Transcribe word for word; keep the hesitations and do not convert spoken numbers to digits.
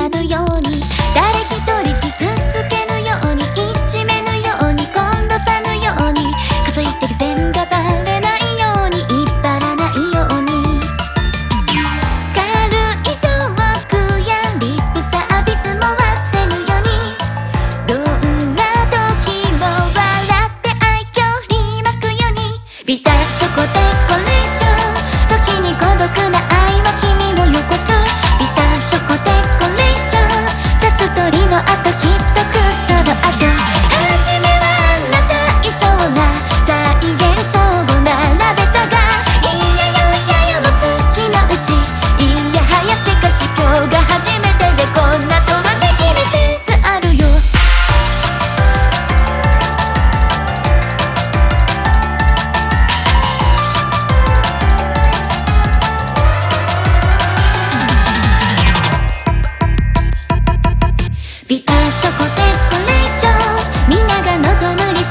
らぬように誰一人傷つけぬようにいじめぬように殺さぬようにかといって偽善がバレないようにいっぱらないように軽いジョークやリップサービスも忘れぬようにどんな時も笑って愛嬌振りまくようにビターチョコデコレーション時に孤独な愛は君をよこすビターチョコデコレーション立つ鳥の後きっとクソの後初めはあんな大そうな大幻想を並べたがいやよいやよも好きのうちいやはやしかし今日が初めてでこんなとはね君センスあるよビターチョコデコレーション皆が望む理